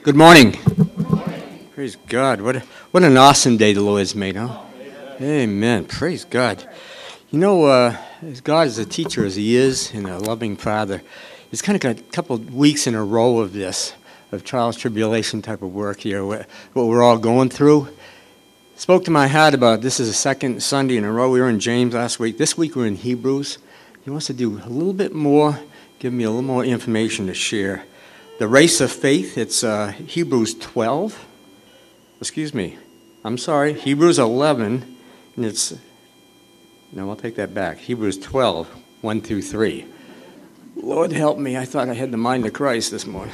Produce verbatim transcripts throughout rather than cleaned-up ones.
Good morning. Praise God. What a, what an awesome day the Lord has made, huh? Amen. Praise God. You know, uh, as God is a teacher as He is and a loving Father, it's kind of got a couple of weeks in a row of this, of trials, tribulation type of work here, what, what we're all going through. Spoke to my heart about this is the second Sunday in a row. We were in James last week. This week we're in Hebrews. He wants to do a little bit more, give me a little more information to share. The race of faith, it's uh, Hebrews twelve. Excuse me. I'm sorry, Hebrews eleven, and it's, no, I'll take that back. Hebrews twelve, one through three. Lord help me, I thought I had the mind of Christ this morning.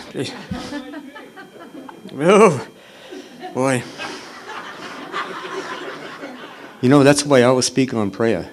Oh, boy. You know, that's why I always speak on prayer.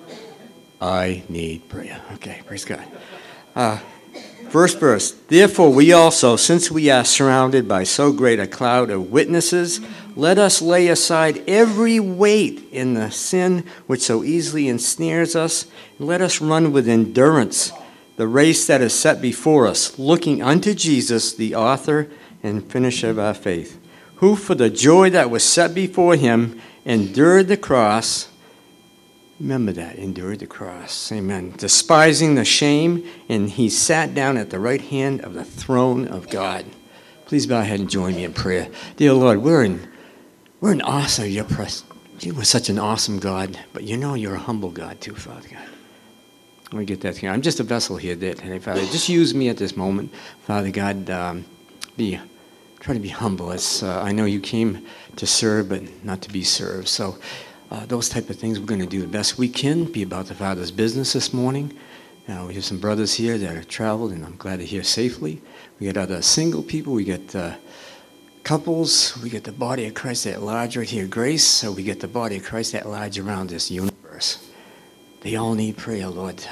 I need prayer. Okay, praise God. Uh, first verse. Therefore we also, since we are surrounded by so great a cloud of witnesses, let us lay aside every weight in the sin which so easily ensnares us, and let us run with endurance the race that is set before us, looking unto Jesus, the author and finisher of our faith, who for the joy that was set before him endured the cross. Remember that, endured the cross. Amen. Despising the shame, and he sat down at the right hand of the throne of God. Please bow ahead and join me in prayer. Dear Lord, we're in we're in awesome. You're pres- you are such an awesome God, but you know you're a humble God too, Father God. Let me get that here. I'm just a vessel here today, Father. Just use me at this moment, Father God. Um, be try to be humble. It's, uh, I know you came to serve, but not to be served. So uh, those type of things, we're going to do the best we can, be about the Father's business this morning. Uh, we have some brothers here that have traveled, and I'm glad they're here safely. We got other single people. We got uh, couples. We got the body of Christ at large right here, Grace. So we get the body of Christ at large around this universe. They all need prayer, Lord.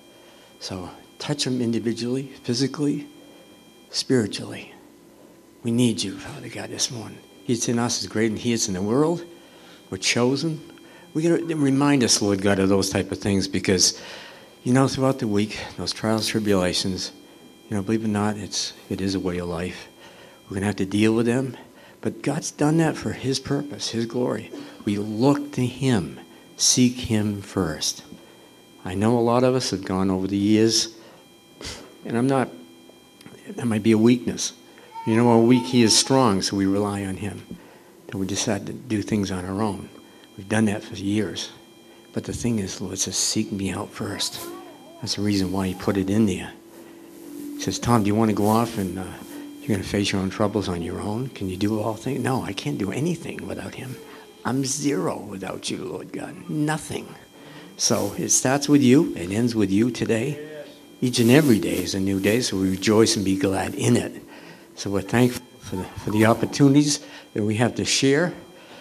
So touch them individually, physically, spiritually. We need you, Father God, this morning. He's in us is great, and He is in the world. We're chosen. We got to remind us, Lord God, of those type of things, because, you know, throughout the week, those trials, tribulations, you know, believe it or not, it's it is a way of life. We're going to have to deal with them, but God's done that for His purpose, His glory. We look to Him, seek Him first. I know a lot of us have gone over the years, and I'm not. That might be a weakness. You know, we're weak, He is strong, so we rely on Him. And we decide to do things on our own. We've done that for years. But the thing is, Lord says, seek me out first. That's the reason why He put it in there. He says, Tom, do you want to go off and uh, you're going to face your own troubles on your own? Can you do all things? No, I can't do anything without Him. I'm zero without you, Lord God. Nothing. So it starts with you. It ends with you today. Each and every day is a new day, so we rejoice and be glad in it. So we're thankful for the, for the opportunities that we have to share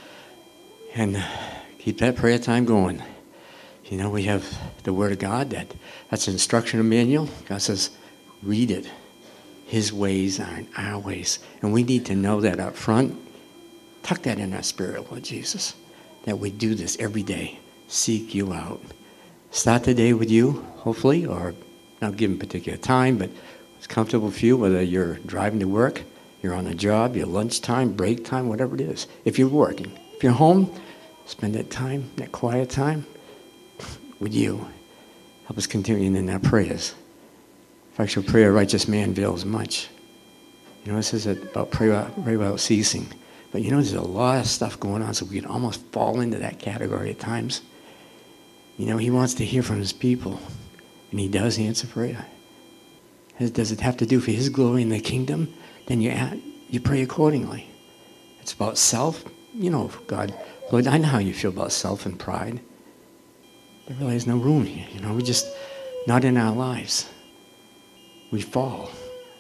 and keep that prayer time going. You know, we have the Word of God. That That's an instructional manual. God says, read it. His ways aren't our ways. And we need to know that up front. Tuck that in our spirit, Lord Jesus, that we do this every day. Seek you out. Start the day with you, hopefully, or not given a particular time, but it's comfortable for you, whether you're driving to work, you're on a job, your lunchtime, break time, whatever it is. If you're working, if you're home, spend that time, that quiet time with you. Help us continue in our prayers. Effectual prayer, righteous man avails much. You know, it says about pray without, pray without ceasing. But you know, there's a lot of stuff going on, so we can almost fall into that category at times. You know, He wants to hear from His people, and He does answer prayer. Does it have to do for His glory in the kingdom? Then you add, you pray accordingly. It's about self. You know, God, Lord, I know how you feel about self and pride. There really is no room here. You know, we're just not in our lives. We fall.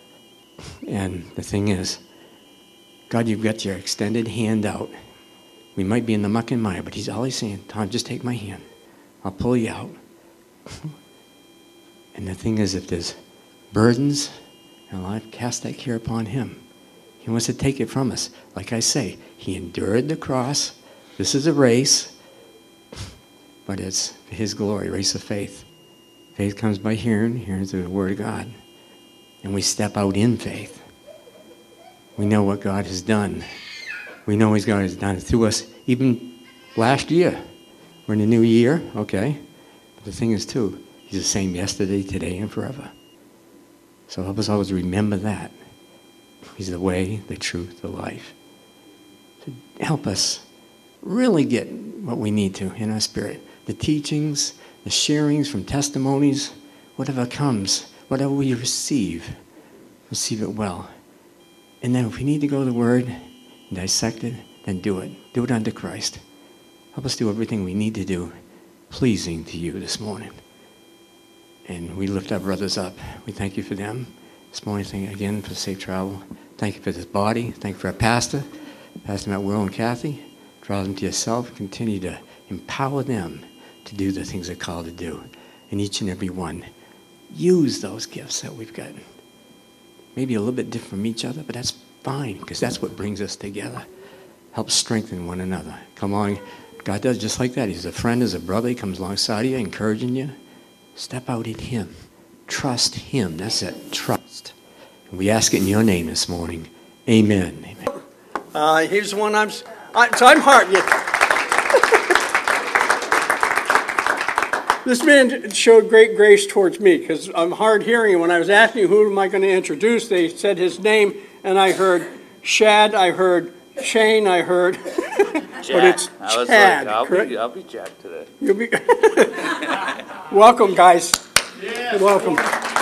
And the thing is, God, you've got your extended hand out. We might be in the muck and mire, but He's always saying, Tom, just take my hand. I'll pull you out. And the thing is, if there's burdens in life, cast that care upon Him. He wants to take it from us. Like I say, He endured the cross. This is a race, but it's His glory, race of faith. Faith comes by hearing, hearing through the Word of God. And we step out in faith. We know what God has done. We know He's God has done it through us even last year. We're in a new year, okay? But the thing is, too, He's the same yesterday, today, and forever. So help us always remember that. He's the way, the truth, the life. So help us really get what we need to in our spirit. The teachings, the sharings from testimonies, whatever comes, whatever we receive, receive it well. And then if we need to go to the Word and dissect it, then do it. Do it unto Christ. Help us do everything we need to do, pleasing to you this morning. And we lift our brothers up. We thank you for them this morning. Thank you again for safe travel. Thank you for this body. Thank you for our pastor, Pastor Matt Will and Kathy. Draw them to yourself. Continue to empower them to do the things they're called to do. And each and every one, use those gifts that we've got. Maybe a little bit different from each other, but that's fine, because that's what brings us together. Help strengthen one another. Come on. God does just like that. He's a friend, he's a brother. He comes alongside of you, encouraging you. Step out in Him. Trust Him. That's it. Trust. And we ask it in your name this morning. Amen. Amen. Uh, here's one I'm... I, so I'm hard. Yeah. This man showed great grace towards me because I'm hard hearing. When I was asking who am I going to introduce, they said his name, and I heard Shad, I heard Shane, I heard... But it's I was Chad. Like, I'll, correct? be, I'll be Jack today. You'll be... Welcome, guys. Yeah. Welcome.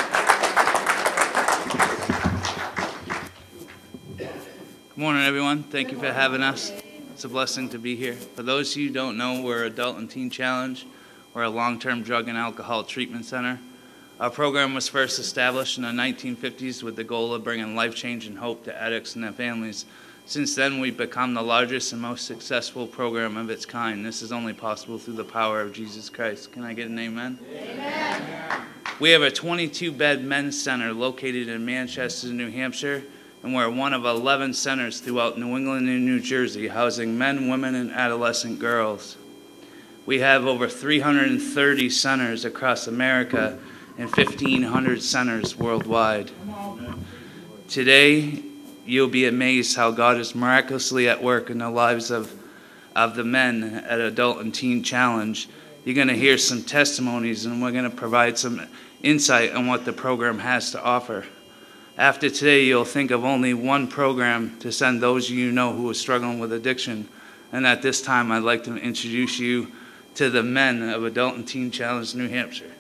Good morning, everyone. Thank you for having us. It's a blessing to be here. For those of you who don't know, we're Adult and Teen Challenge. We're a long-term drug and alcohol treatment center. Our program was first established in the nineteen fifties with the goal of bringing life change and hope to addicts and their families. Since then, we've become the largest and most successful program of its kind. This is only possible through the power of Jesus Christ. Can I get an amen? Amen. We have a twenty-two bed men's center located in Manchester, New Hampshire, and we're one of eleven centers throughout New England and New Jersey, housing men, women, and adolescent girls. We have over three hundred thirty centers across America and fifteen hundred centers worldwide. Today, you'll be amazed how God is miraculously at work in the lives of, of the men at Adult and Teen Challenge. You're going to hear some testimonies, and we're going to provide some insight on what the program has to offer. After today, you'll think of only one program to send those you know who are struggling with addiction. And at this time, I'd like to introduce you to the men of Adult and Teen Challenge, New Hampshire.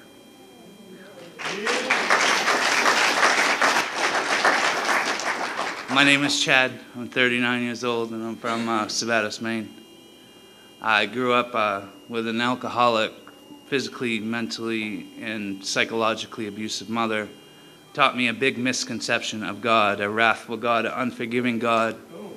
My name is Chad. I'm thirty-nine years old, and I'm from uh, Sabattis, Maine. I grew up uh, with an alcoholic, physically, mentally, and psychologically abusive mother. Taught me a big misconception of God, a wrathful God, an unforgiving God.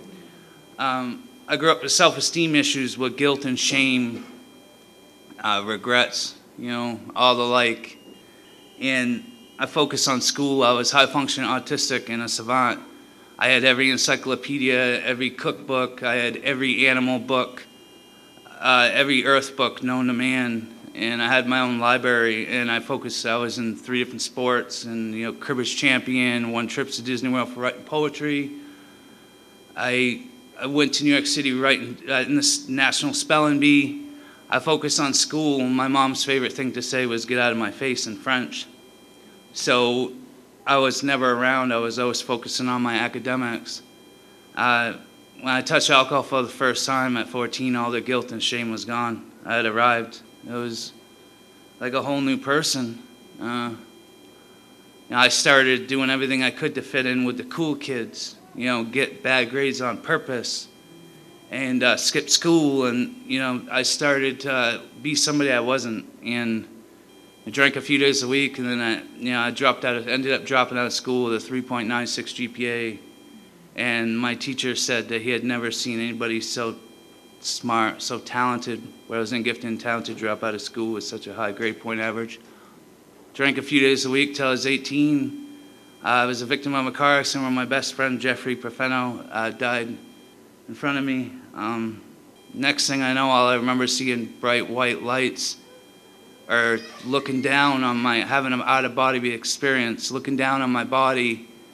Um, I grew up with self-esteem issues with guilt and shame, uh, regrets, you know, all the like. And I focused on school. I was high-functioning autistic and a savant. I had every encyclopedia, every cookbook, I had every animal book, uh, every earth book known to man, and I had my own library, and I focused, I was in three different sports, and, you know, cribbage champion, won trips to Disney World for writing poetry. I, I went to New York City writing uh, in the National Spelling Bee. I focused on school, and my mom's favorite thing to say was, "Get out of my face," in French. So I was never around. I was always focusing on my academics. Uh, when I touched alcohol for the first time at fourteen, all the guilt and shame was gone. I had arrived. It was like a whole new person. Uh, you know, I started doing everything I could to fit in with the cool kids, you know, get bad grades on purpose, and uh, skip school. And, you know, I started to uh, be somebody I wasn't. And I drank a few days a week, and then I, you know, I dropped out. Of, ended up dropping out of school with a three point nine six G P A. And my teacher said that he had never seen anybody so smart, so talented, where I was in gifted and talented, drop out of school with such a high grade point average. Drank a few days a week till I was eighteen. Uh, I was a victim of a car accident where my best friend Jeffrey Profeno uh, died in front of me. Um, next thing I know, all I remember seeing bright white lights, or looking down on my, having an out-of-body experience, looking down on my body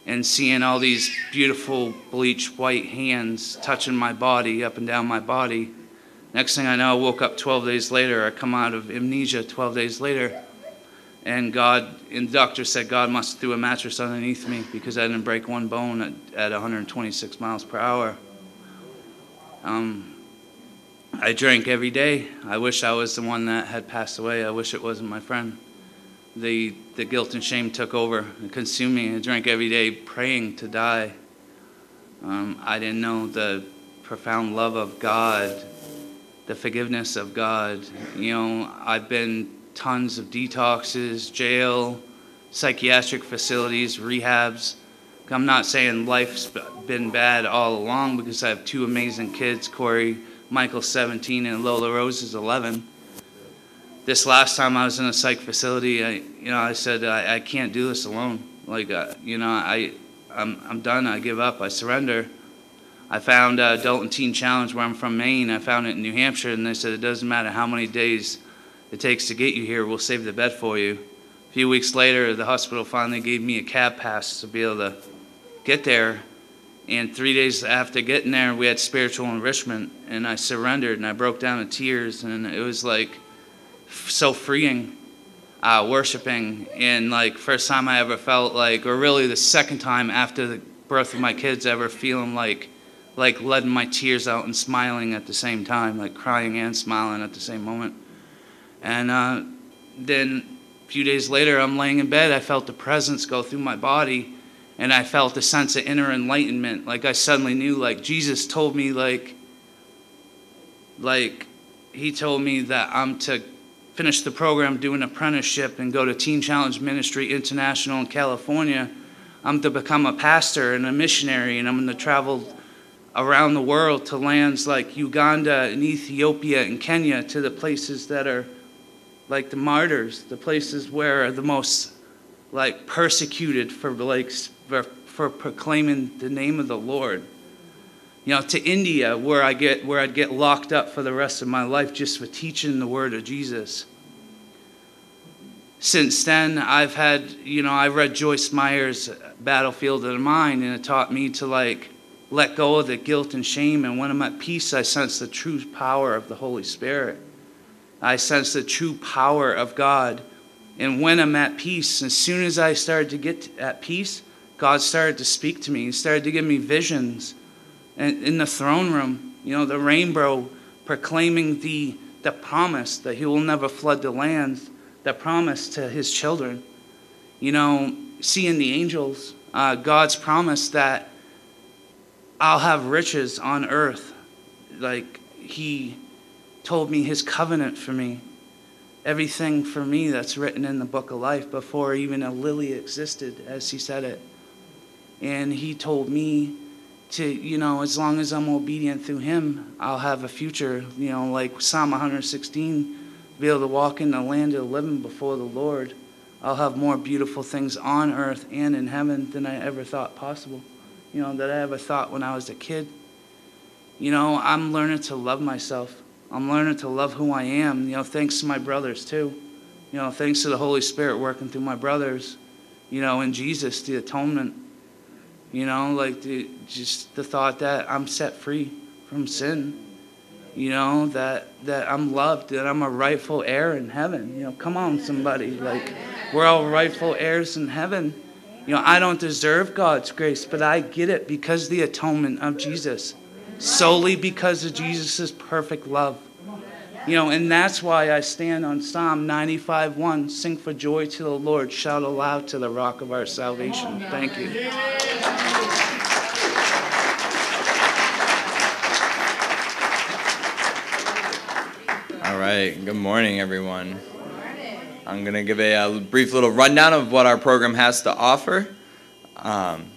and seeing all these beautiful bleached white hands touching my body, up and down my body. Next thing I know, I woke up twelve days later. I come out of amnesia twelve days later. And God, and the doctor said God must have threw a mattress underneath me because I didn't break one bone at, at one hundred twenty-six miles per hour. Um, I drank every day. I wish I was the one that had passed away. I wish it wasn't my friend. The, the guilt and shame took over and consumed me. I drank every day praying to die. Um, I didn't know the profound love of God, the forgiveness of God. You know, I've been tons of detoxes, jail, psychiatric facilities, rehabs. I'm not saying life's been bad all along because I have two amazing kids, Corey, Michael, seventeen, and Lola Rose is eleven. This last time I was in a psych facility, I, you know, I said, I, I can't do this alone. Like, uh, you know, I, I'm, I'm done. I give up. I surrender. I found uh, Adult and Teen Challenge where I'm from, Maine. I found it in New Hampshire, and they said it doesn't matter how many days it takes to get you here. We'll save the bed for you. A few weeks later, the hospital finally gave me a cab pass to be able to get there. And three days after getting there, we had spiritual enrichment, and I surrendered, and I broke down in tears, and it was like so freeing, uh, worshiping, and like first time I ever felt like, or really the second time after the birth of my kids, ever feeling like, like letting my tears out and smiling at the same time, like crying and smiling at the same moment. And uh, then a few days later, I'm laying in bed. I felt the presence go through my body, and I felt a sense of inner enlightenment. Like I suddenly knew, like Jesus told me, like, like he told me that I'm to finish the program, do an apprenticeship, and go to Teen Challenge Ministry International in California. I'm to become a pastor and a missionary, and I'm going to travel around the world to lands like Uganda and Ethiopia and Kenya, to the places that are like the martyrs, the places where the most like persecuted for like for, for proclaiming the name of the Lord. You know, to India, where I get where I'd get locked up for the rest of my life just for teaching the word of Jesus. Since then, I've had, you know, I read Joyce Meyer's Battlefield of the Mind, and it taught me to like let go of the guilt and shame. And when I'm at peace, I sense the true power of the Holy Spirit. I sense the true power of God. And when I'm at peace, as soon as I started to get at peace, God started to speak to me. He started to give me visions. And in the throne room, you know, the rainbow proclaiming the, the promise that he will never flood the lands, the promise to his children. You know, seeing the angels, uh, God's promise that I'll have riches on earth. Like he told me his covenant for me. Everything for me that's written in the book of life before even a lily existed, as he said it. And he told me to, you know, as long as I'm obedient through him, I'll have a future, you know, like Psalm one sixteen, be able to walk in the land of the living before the Lord. I'll have more beautiful things on earth and in heaven than I ever thought possible, you know, that I ever thought when I was a kid. You know, I'm learning to love myself. I'm learning to love who I am, you know, thanks to my brothers too. You know, thanks to the Holy Spirit working through my brothers, you know, and Jesus, the atonement. You know, like the, just the thought that I'm set free from sin. You know, that, that I'm loved, that I'm a rightful heir in heaven. You know, come on, somebody. Like, we're all rightful heirs in heaven. You know, I don't deserve God's grace, but I get it because of the atonement of Jesus. Solely because of Jesus' perfect love. You know, and that's why I stand on Psalm ninety-five one. Sing for joy to the Lord. Shout aloud to the rock of our salvation. Thank you. All right. Good morning, everyone. I'm going to give a, a brief little rundown of what our program has to offer. Um,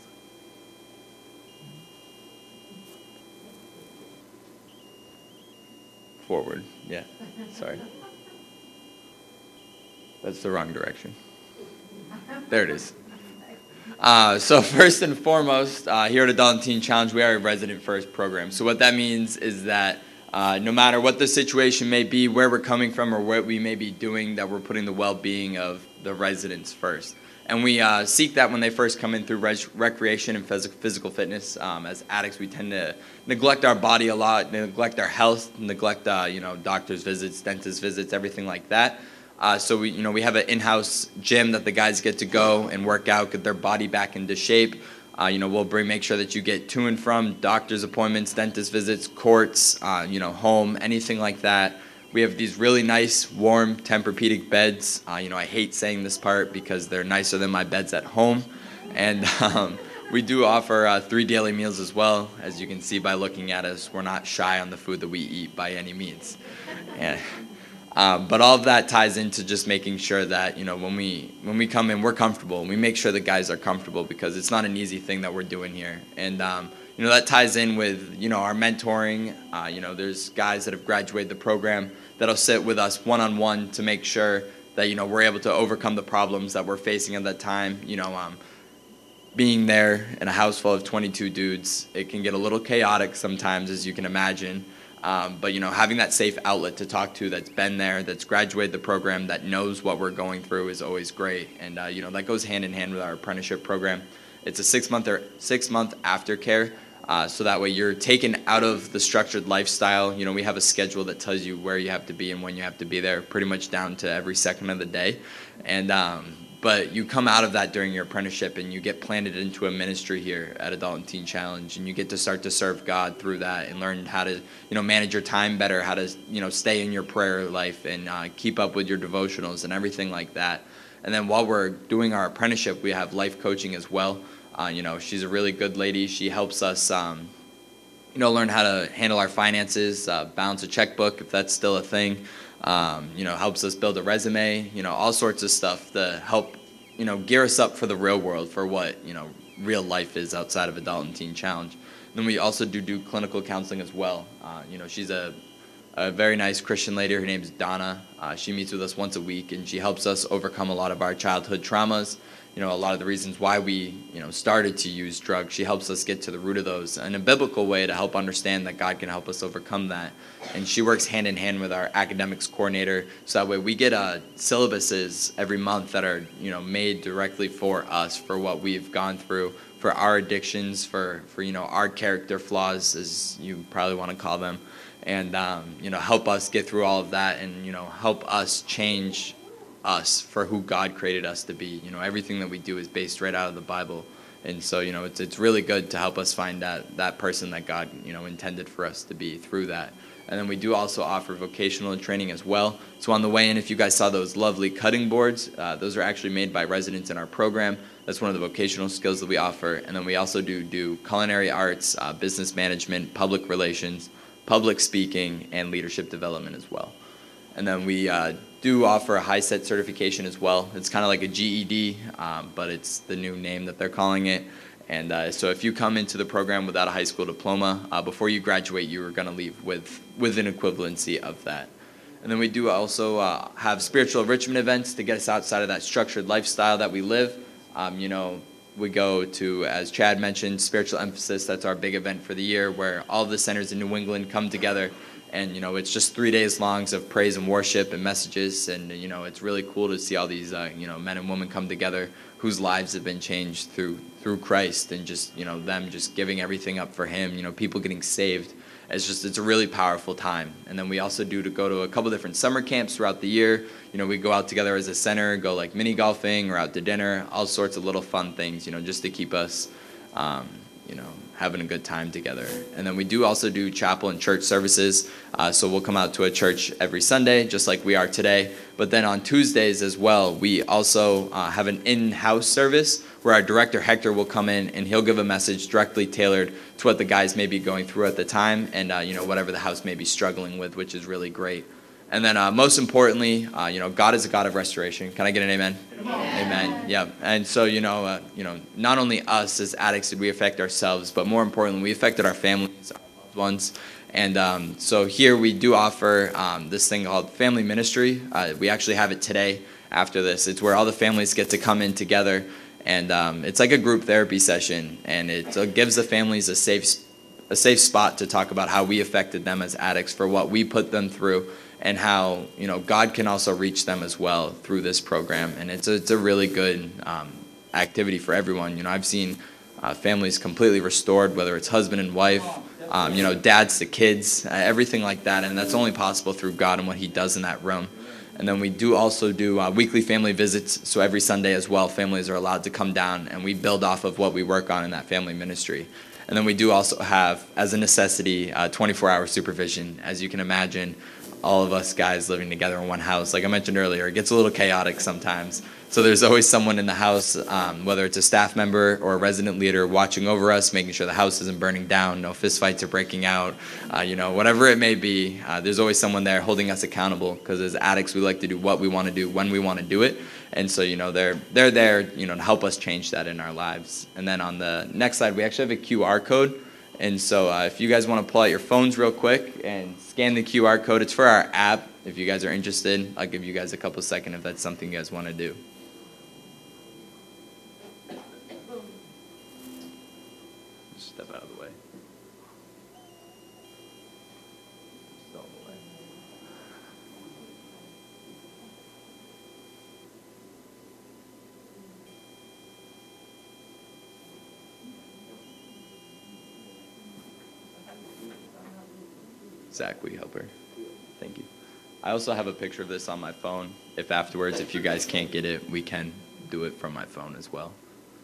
Forward, yeah, sorry. That's the wrong direction. There it is. Uh, so first and foremost, uh, here at Adult and Teen Challenge, we are a resident first program. So what that means is that uh, no matter what the situation may be, where we're coming from, or what we may be doing, that we're putting the well-being of the residents first. And we uh, seek that when they first come in through res- recreation and phys- physical fitness. Um, as addicts, we tend to neglect our body a lot, neglect our health, neglect uh, you know doctor's visits, dentist visits, everything like that. Uh, so we you know we have an in-house gym that the guys get to go and work out, get their body back into shape. Uh, you know we'll bring make sure that you get to and from doctor's appointments, dentist visits, courts, uh, you know home, anything like that. We have these really nice, warm Tempur-Pedic beds. Uh, you know, I hate saying this part because they're nicer than my beds at home. And um, we do offer uh, three daily meals as well. As you can see by looking at us, we're not shy on the food that we eat by any means. And, uh, but all of that ties into just making sure that, you know, when we when we come in, we're comfortable. And we make sure the guys are comfortable because it's not an easy thing that we're doing here. And, um, you know, that ties in with, you know, our mentoring. Uh, you know, there's guys that have graduated the program that'll sit with us one-on-one to make sure that, you know, we're able to overcome the problems that we're facing at that time. You know, um, being there in a house full of twenty-two dudes, it can get a little chaotic sometimes, as you can imagine. Um, but, you know, having that safe outlet to talk to that's been there, that's graduated the program, that knows what we're going through is always great. And, uh, you know, that goes hand in hand with our apprenticeship program. It's a six-month or six-month aftercare. Uh, so that way you're taken out of the structured lifestyle. You know, we have a schedule that tells you where you have to be and when you have to be there, pretty much down to every second of the day. And um, but you come out of that during your apprenticeship and you get planted into a ministry here at Adult and Teen Challenge, and you get to start to serve God through that and learn how to, you know, manage your time better, how to, you know, stay in your prayer life and uh, keep up with your devotionals and everything like that. And then while we're doing our apprenticeship, we have life coaching as well. Uh, you know, she's a really good lady. She helps us, um, you know, learn how to handle our finances, uh, balance a checkbook if that's still a thing. Um, you know, helps us build a resume. You know, all sorts of stuff to help, you know, gear us up for the real world, for what, you know, real life is outside of Adult and Teen Challenge. Then we also do do clinical counseling as well. Uh, you know, she's a a very nice Christian lady. Her name is Donna. Uh, she meets with us once a week, and she helps us overcome a lot of our childhood traumas. You know, a lot of the reasons why we, you know, started to use drugs. She helps us get to the root of those in a biblical way to help understand that God can help us overcome that. And she works hand in hand with our academics coordinator, so that way we get uh, syllabuses every month that are, you know, made directly for us, for what we've gone through, for our addictions, for, for you know, our character flaws, as you probably want to call them, and, um, you know, help us get through all of that and, you know, help us change us for who God created us to be. You know, everything that we do is based right out of the Bible. And so, you know, it's it's really good to help us find that, that person that God, you know, intended for us to be through that. And then we do also offer vocational training as well. So on the way in, if you guys saw those lovely cutting boards, uh, those are actually made by residents in our program. That's one of the vocational skills that we offer. And then we also do do culinary arts, uh, business management, public relations, public speaking, and leadership development as well. And then we uh, do offer a HiSET certification as well. It's kind of like a G E D, um, but it's the new name that they're calling it. And uh, so if you come into the program without a high school diploma, uh, before you graduate, you are going to leave with, with an equivalency of that. And then we do also uh, have spiritual enrichment events to get us outside of that structured lifestyle that we live. Um, you know, we go to, as Chad mentioned, Spiritual Emphasis. That's our big event for the year, where all the centers in New England come together. And, you know, it's just three days long of praise and worship and messages. And, you know, it's really cool to see all these, uh, you know, men and women come together whose lives have been changed through through Christ, and just, you know, them just giving everything up for him, you know, people getting saved. It's just, it's a really powerful time. And then we also do to go to a couple different summer camps throughout the year. You know, we go out together as a center, go like mini golfing or out to dinner, all sorts of little fun things, you know, just to keep us, um, you know, having a good time together. And then we do also do chapel and church services. Uh, so we'll come out to a church every Sunday, just like we are today. But then on Tuesdays as well, we also uh, have an in-house service where our director, Hector, will come in and he'll give a message directly tailored to what the guys may be going through at the time, and, uh, you know, whatever the house may be struggling with, which is really great. And then uh, most importantly, uh, you know, God is a God of restoration. Can I get an amen? Amen. Amen. Yeah. And so, you know, uh, you know, not only us as addicts did we affect ourselves, but more importantly, we affected our families, our loved ones. And um, so here we do offer um, this thing called family ministry. Uh, we actually have it today after this. It's where all the families get to come in together. And um, it's like a group therapy session. And it uh, gives the families a safe a safe spot to talk about how we affected them as addicts, for what we put them through, and how, you know, God can also reach them as well through this program. And it's a, it's a really good um, activity for everyone. You know, I've seen uh, families completely restored, whether it's husband and wife, um, you know, dads to kids, uh, everything like that. And that's only possible through God and what he does in that room. And then we do also do uh, weekly family visits. So every Sunday as well, families are allowed to come down, and we build off of what we work on in that family ministry. And then we do also have, as a necessity, uh, twenty-four hour supervision. As you can imagine, all of us guys living together in one house, like I mentioned earlier, it gets a little chaotic sometimes. So there's always someone in the house, um, whether it's a staff member or a resident leader, watching over us, making sure the house isn't burning down, no fist fights are breaking out, uh, you know, whatever it may be. Uh, there's always someone there holding us accountable, because as addicts, we like to do what we want to do when we want to do it. And so, you know, they're they're there, you know, to help us change that in our lives. And then on the next slide, we actually have a Q R code. And so uh, if you guys want to pull out your phones real quick and scan the Q R code, it's for our app. If you guys are interested, I'll give you guys a couple seconds if that's something you guys want to do. Just step out of the way. Just out of the way. Zach, will you help her? Thank you. I also have a picture of this on my phone. If afterwards, if you guys can't get it, we can do it from my phone as well.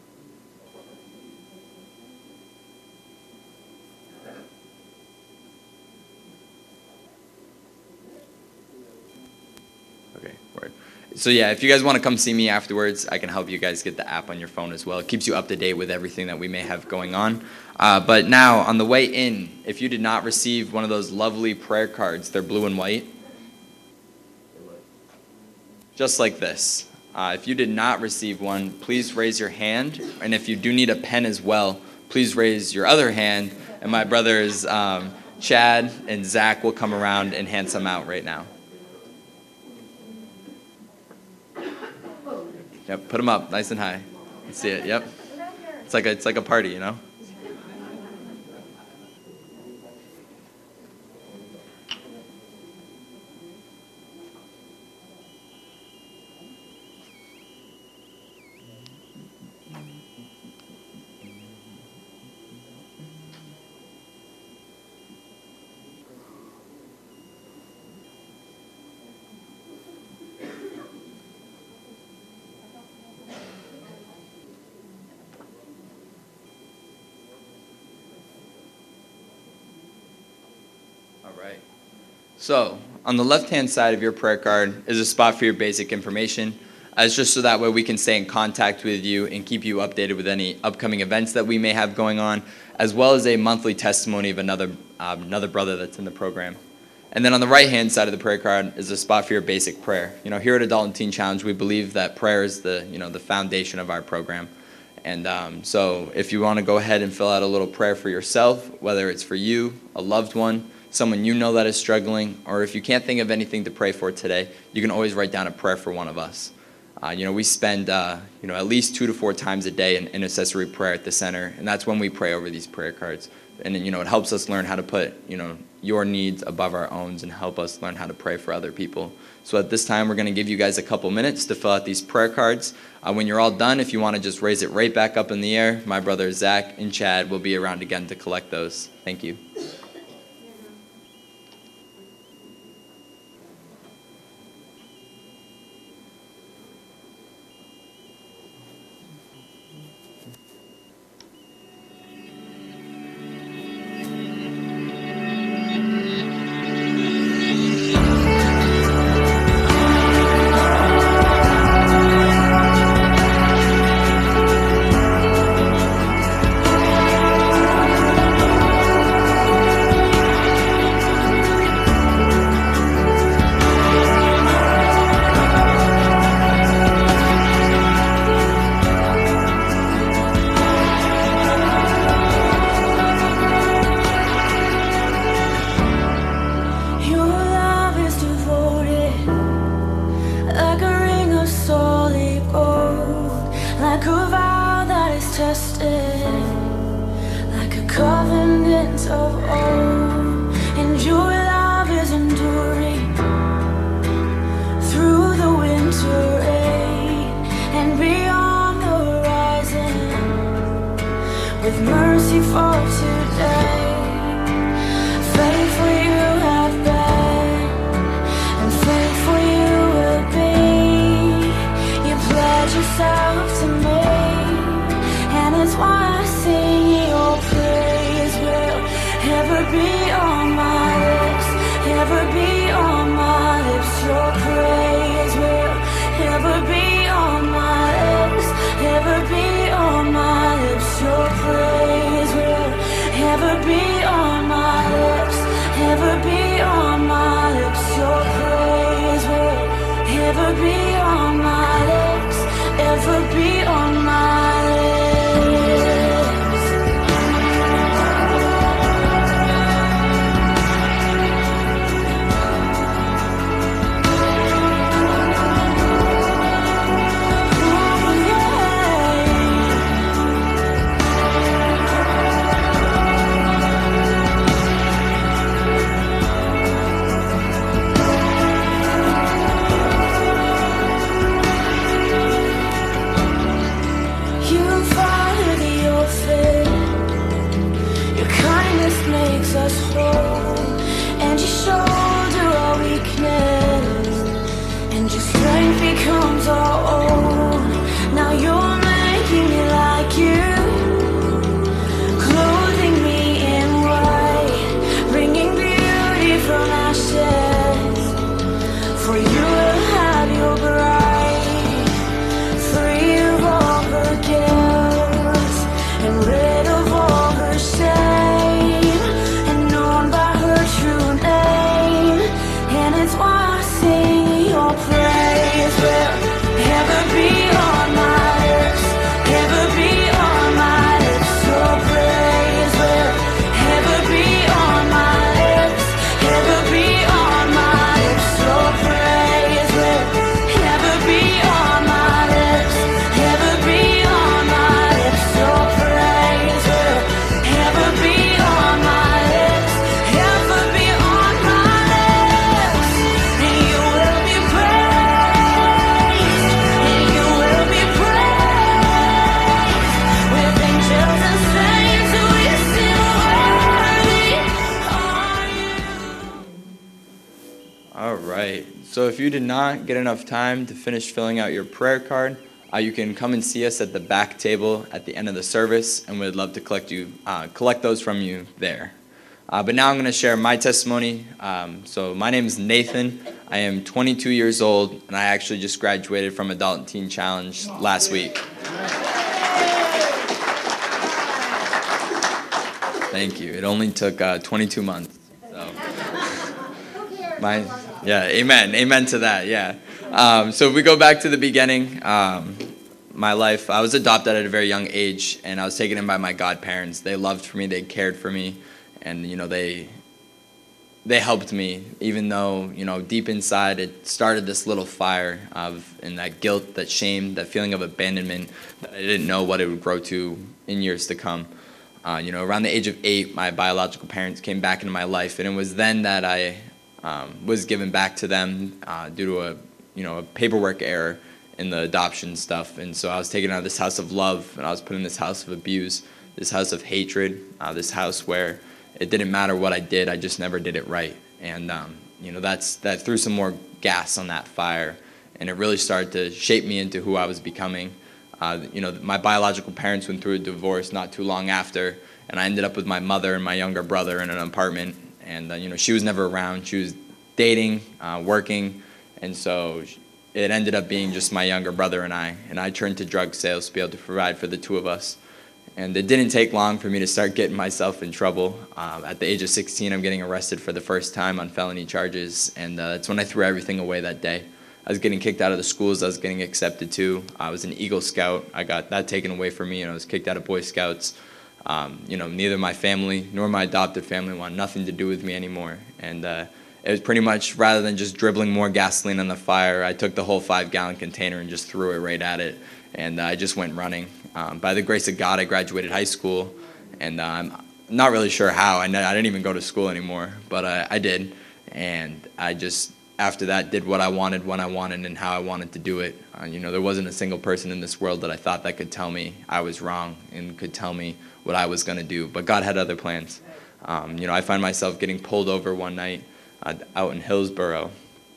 Okay, word. So yeah, if you guys want to come see me afterwards, I can help you guys get the app on your phone as well. It keeps you up to date with everything that we may have going on. Uh, but now, on the way in, if you did not receive one of those lovely prayer cards, they're blue and white, just like this. Uh, if you did not receive one, please raise your hand. And if you do need a pen as well, please raise your other hand. And my brothers um, Chad and Zach will come around and hand some out right now. Yep, put them up nice and high. Let's see it. Yep. It's like a, it's like a party, you know? Right. So on the left-hand side of your prayer card is a spot for your basic information. Uh, it's just so that way we can stay in contact with you and keep you updated with any upcoming events that we may have going on, as well as a monthly testimony of another uh, another brother that's in the program. And then on the right-hand side of the prayer card is a spot for your basic prayer. You know, here at Adult and Teen Challenge, we believe that prayer is the you know the foundation of our program. And um, so if you want to go ahead and fill out a little prayer for yourself, whether it's for you, a loved one, someone you know that is struggling, or if you can't think of anything to pray for today, you can always write down a prayer for one of us. Uh, you know, we spend uh, you know at least two to four times a day in intercessory prayer at the center, and that's when we pray over these prayer cards. And you know, it helps us learn how to put you know your needs above our own, and help us learn how to pray for other people. So at this time, we're going to give you guys a couple minutes to fill out these prayer cards. Uh, when you're all done, if you want to just raise it right back up in the air, my brothers Zach and Chad will be around again to collect those. Thank you. Of old, and your love is enduring. ever be on my lips. Your praise will ever be on my lips, ever be on my lips. Your praise will ever be on my lips, ever be on my lips. Your praise will ever be on my lips, ever be on my lips. Makes us whole, and you shoulder our weakness, and your strength becomes our own. Now you're making me like you, clothing me in white, bringing beauty from ashes. For you will have your bride, free of all her guilt and rid of all her shame. So if you did not get enough time to finish filling out your prayer card, uh, you can come and see us at the back table at the end of the service, and we'd love to collect you, uh, collect those from you there. Uh, but now I'm going to share my testimony. Um, so my name is Nathan. I am twenty-two years old, and I actually just graduated from Adult and Teen Challenge last week. Thank you. It only took uh, twenty-two months. So. My, yeah, amen. Amen to that, yeah. Um, so if we go back to the beginning, um, my life, I was adopted at a very young age, and I was taken in by my godparents. They loved for me, they cared for me, and, you know, they they helped me, even though, you know, deep inside it started this little fire of, and that guilt, that shame, that feeling of abandonment that I didn't know what it would grow to in years to come. Uh, you know, around the age of eight, my biological parents came back into my life, and it was then that I Um, was given back to them uh, due to a, you know, a paperwork error in the adoption stuff. And so I was taken out of this house of love, and I was put in this house of abuse, this house of hatred, uh, this house where it didn't matter what I did, I just never did it right. And um, you know, that's that threw some more gas on that fire, and it really started to shape me into who I was becoming. Uh, you know, my biological parents went through a divorce not too long after, and I ended up with my mother and my younger brother in an apartment. And, uh, you know, she was never around. She was dating, uh, working, and so it ended up being just my younger brother and I. And I turned to drug sales to be able to provide for the two of us. And it didn't take long for me to start getting myself in trouble. Um, at the age of sixteen, I'm getting arrested for the first time on felony charges, and uh, that's when I threw everything away that day. I was getting kicked out of the schools I was getting accepted to. I was an Eagle Scout. I got that taken away from me, and I was kicked out of Boy Scouts. Um, you know, neither my family nor my adopted family wanted nothing to do with me anymore. And uh, it was pretty much, rather than just dribbling more gasoline on the fire, I took the whole five-gallon container and just threw it right at it. And uh, I just went running. Um, by the grace of God, I graduated high school. And uh, I'm not really sure how. I, I didn't even go to school anymore, but uh, I did. And I just, after that, did what I wanted, when I wanted, and how I wanted to do it. Uh, you know, there wasn't a single person in this world that I thought that could tell me I was wrong and could tell me what I was going to do, but God had other plans. Um, you know, I find myself getting pulled over one night uh, out in Hillsborough,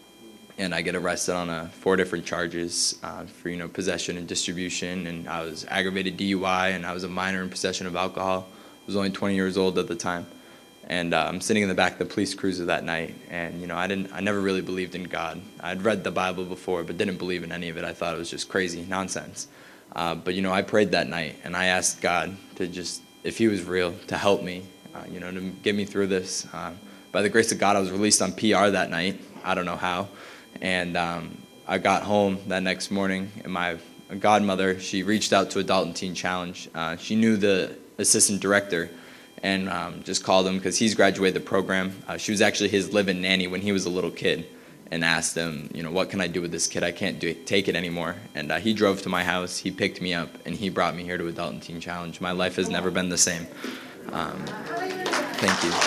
and I get arrested on uh, four different charges uh, for, you know, possession and distribution, and I was aggravated D U I, and I was a minor in possession of alcohol. I was only twenty years old at the time, And uh, I'm sitting in the back of the police cruiser that night, and you know, I didn't, I never really believed in God. I'd read the Bible before, but didn't believe in any of it. I thought it was just crazy nonsense. Uh, but you know, I prayed that night, and I asked God to just, if He was real, to help me, uh, you know, to get me through this. Uh, by the grace of God, I was released on P R that night. I don't know how, and um, I got home that next morning, and my godmother, she reached out to Adult and Teen Challenge. Uh, she knew the assistant director, and um, just called him because he's graduated the program. Uh, she was actually his live-in nanny when he was a little kid, and asked him, you know, what can I do with this kid? I can't do it, take it anymore. And uh, he drove to my house, he picked me up, and he brought me here to Adult and Teen Challenge. My life has never been the same. Um, thank you.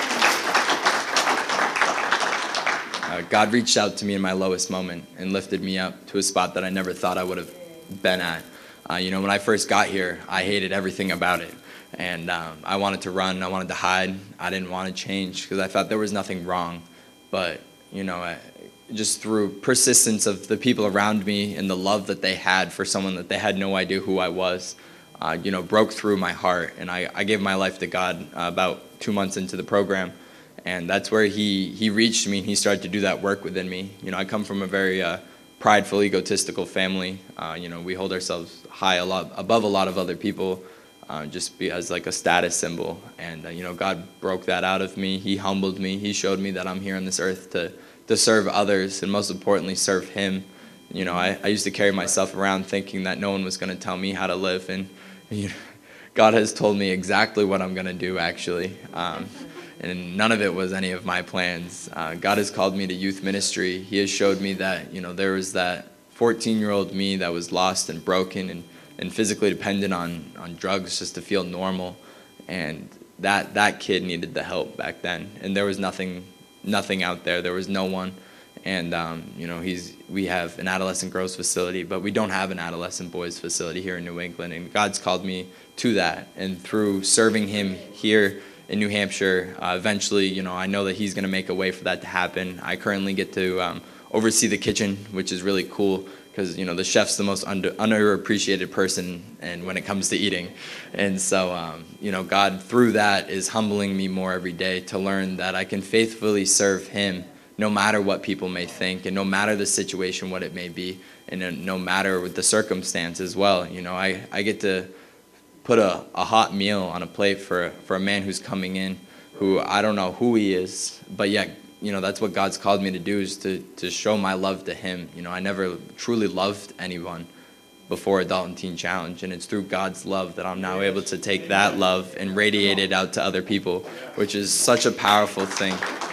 Uh, God reached out to me in my lowest moment and lifted me up to a spot that I never thought I would have been at. Uh, you know, when I first got here, I hated everything about it. And um, I wanted to run, I wanted to hide, I didn't want to change because I thought there was nothing wrong. But, you know, I, just through persistence of the people around me and the love that they had for someone that they had no idea who I was, uh, you know, broke through my heart. And I, I gave my life to God uh, about two months into the program. And that's where he, he reached me and he started to do that work within me. You know, I come from a very uh, prideful, egotistical family. Uh, you know, we hold ourselves high a lot, above a lot of other people. Uh, just be as like a status symbol. And, uh, you know, God broke that out of me. He humbled me. He showed me that I'm here on this earth to, to serve others and most importantly, serve Him. You know, I, I used to carry myself around thinking that no one was going to tell me how to live. And you know, God has told me exactly what I'm going to do, actually. Um, and none of it was any of my plans. Uh, God has called me to youth ministry. He has showed me that, you know, there was that fourteen-year-old me that was lost and broken and and physically dependent on, on drugs just to feel normal. And that that kid needed the help back then. And there was nothing nothing out there. There was no one. And, um, you know, he's we have an adolescent girls facility, but we don't have an adolescent boys facility here in New England. And God's called me to that. And through serving Him here in New Hampshire, uh, eventually, you know, I know that He's going to make a way for that to happen. I currently get to um, oversee the kitchen, which is really cool. Because, you know, the chef's the most under, underappreciated person and when it comes to eating. And so, um, you know, God, through that, is humbling me more every day to learn that I can faithfully serve Him no matter what people may think and no matter the situation, what it may be, and no matter what the circumstance as well. You know, I, I get to put a, a hot meal on a plate for, for a man who's coming in who I don't know who he is, but yet, you know, that's what God's called me to do, is to, to show my love to Him. You know, I never truly loved anyone before Adult and Teen Challenge, and it's through God's love that I'm now able to take that love and radiate it out to other people, which is such a powerful thing.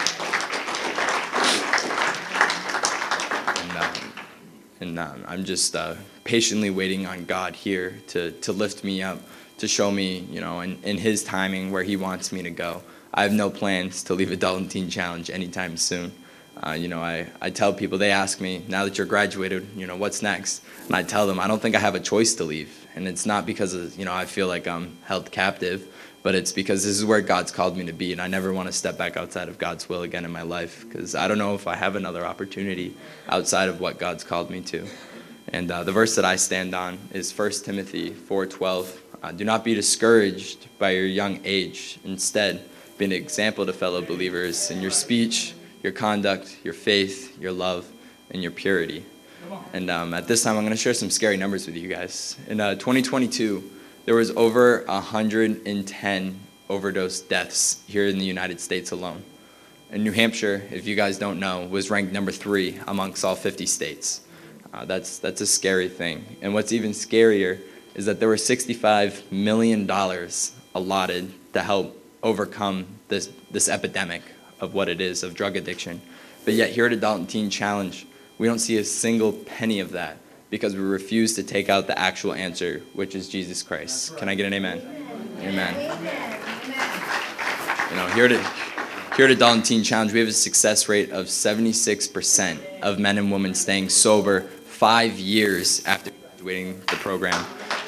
And, um, and um, I'm just uh, patiently waiting on God here to, to lift me up, to show me, you know, in, in His timing where He wants me to go. I have no plans to leave Adult and Teen Challenge anytime soon. Uh, you know, I, I tell people, they ask me, now that you're graduated, you know, what's next? And I tell them, I don't think I have a choice to leave. And it's not because, of, you know, I feel like I'm held captive, but it's because this is where God's called me to be. And I never want to step back outside of God's will again in my life, because I don't know if I have another opportunity outside of what God's called me to. And uh, the verse that I stand on is First Timothy four twelve. Uh, Do not be discouraged by your young age. Instead, be an example to fellow believers in your speech, your conduct, your faith, your love, and your purity. And um, at this time, I'm going to share some scary numbers with you guys. In uh, twenty twenty-two, there was over one hundred ten overdose deaths here in the United States alone. And New Hampshire, if you guys don't know, was ranked number three amongst all fifty states. Uh, that's, that's a scary thing. And what's even scarier is that there were sixty-five million dollars allotted to help overcome this this epidemic of what it is, of drug addiction. But yet here at Adult and Teen Challenge, we don't see a single penny of that because we refuse to take out the actual answer, which is Jesus Christ. Can I get an amen? Amen. Amen. You know, here at, here at Adult and Teen Challenge, we have a success rate of seventy-six percent of men and women staying sober five years after graduating the program.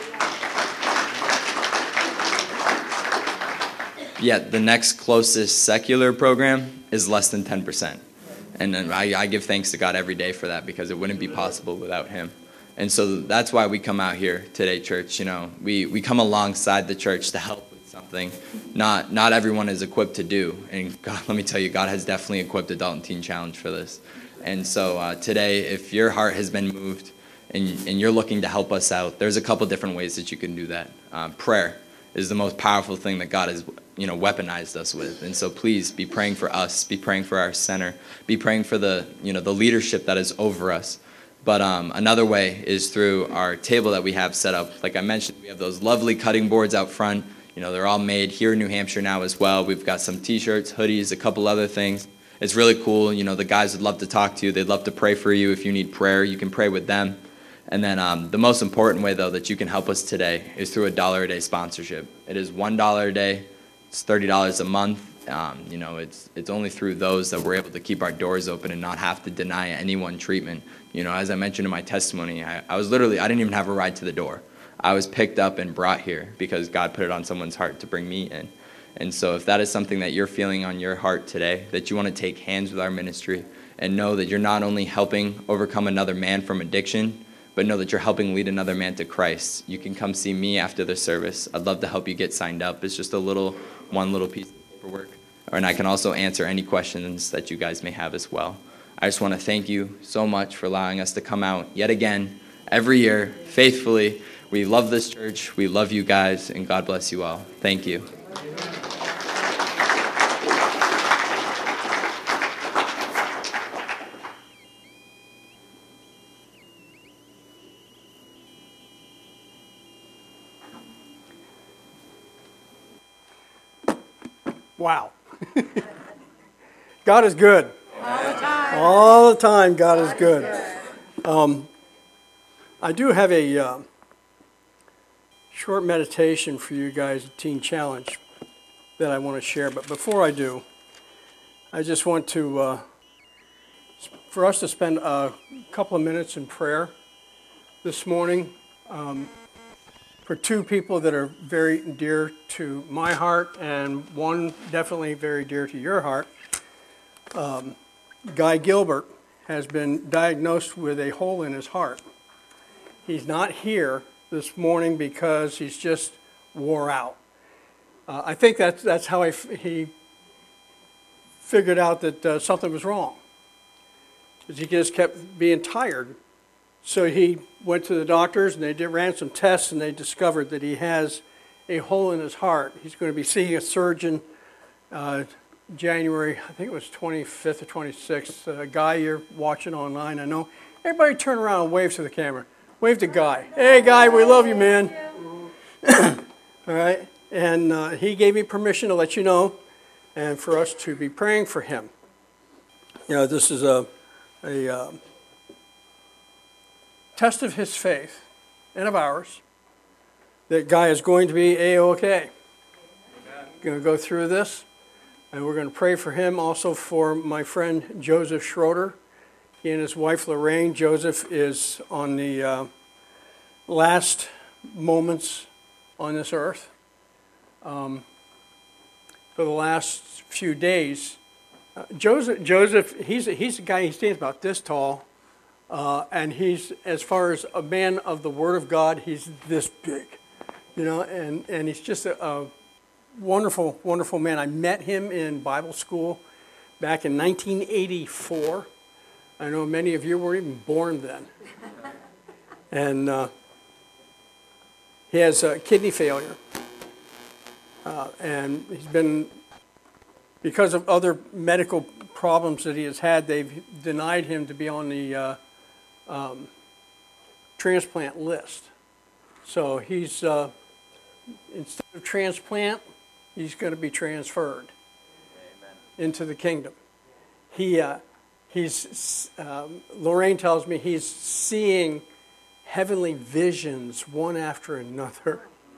Yet the next closest secular program is less than ten percent. And I, I give thanks to God every day for that, because it wouldn't be possible without Him. And so that's why we come out here today, church. You know, we, we come alongside the church to help with something not not everyone is equipped to do. And God, let me tell you, God has definitely equipped Adult and Teen Challenge for this. And so uh, today, if your heart has been moved and, and you're looking to help us out, there's a couple different ways that you can do that. Uh, prayer is the most powerful thing that God has, you know, weaponized us with. And so please be praying for us, be praying for our center, be praying for the, you know, the leadership that is over us. But um, another way is through our table that we have set up. Like I mentioned, we have those lovely cutting boards out front. You know, they're all made here in New Hampshire now as well. We've got some T-shirts, hoodies, a couple other things. It's really cool. You know, the guys would love to talk to you. They'd love to pray for you. If you need prayer, you can pray with them. And then um, the most important way, though, that you can help us today is through a dollar a day sponsorship. It is one dollar a day. It's thirty dollars a month. Um, you know, it's it's only through those that we're able to keep our doors open and not have to deny anyone treatment. You know, as I mentioned in my testimony, I, I was literally, I didn't even have a ride to the door. I was picked up and brought here because God put it on someone's heart to bring me in. And so if that is something that you're feeling on your heart today, that you want to take hands with our ministry and know that you're not only helping overcome another man from addiction, but know that you're helping lead another man to Christ, you can come see me after the service. I'd love to help you get signed up. It's just a little, one little piece of paperwork. And I can also answer any questions that you guys may have as well. I just want to thank you so much for allowing us to come out yet again every year faithfully. We love this church. We love you guys, and God bless you all. Thank you. Wow. God is good. All the time. All the time, God, God is good. Is good. Um, I do have a uh, short meditation for you guys, a Teen Challenge, that I want to share. But before I do, I just want to, uh, for us to spend a couple of minutes in prayer this morning um, for two people that are very dear to my heart and one definitely very dear to your heart. Um, Guy Gilbert has been diagnosed with a hole in his heart. He's not here this morning because he's just wore out. Uh, I think that's, that's how I f- he figured out that uh, something was wrong, because he just kept being tired. So he went to the doctors and they did, ran some tests, and they discovered that he has a hole in his heart. He's going to be seeing a surgeon uh, January, I think it was twenty-fifth or twenty-sixth. Uh, Guy, you're watching online, I know. Everybody turn around and wave to the camera. Wave to Guy. Hey, Guy, we love you, man. All right. And uh, he gave me permission to let you know and for us to be praying for him. You know, this is a, a uh, test of his faith and of ours, that Guy is going to be A-OK. Going to go through this, and we're going to pray for him. Also for my friend Joseph Schroeder. He and his wife Lorraine. Joseph is on the uh, last moments on this earth. Um, for the last few days, uh, Joseph, Joseph, he's a, he's a guy. He stands about this tall, uh, and he's, as far as a man of the Word of God, he's this big, you know, and and he's just a, a wonderful, wonderful man. I met him in Bible school back in nineteen eighty-four. I know many of you weren't even born then. And uh, he has uh, kidney failure. Uh, and he's been, because of other medical problems that he has had, they've denied him to be on the uh, um, transplant list. So he's, uh, instead of transplant, he's going to be transferred Amen. Into the kingdom. He, uh, he's, um, Lorraine tells me he's seeing heavenly visions one after another.